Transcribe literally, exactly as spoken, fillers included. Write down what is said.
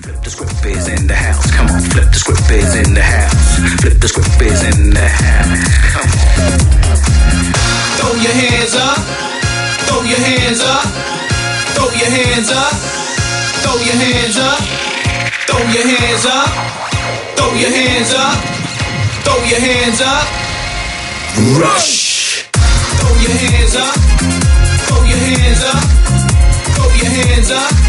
Flip the script is in the house. Come on, flip the script is in the house. Flip the script is in the house. Come on. Throw your hands up. Throw your hands up. Throw your hands up. Throw your hands up. Throw your hands up. Throw your hands up. Throw your hands up. Rush. Throw your hands up. Throw your hands up. Throw your hands up.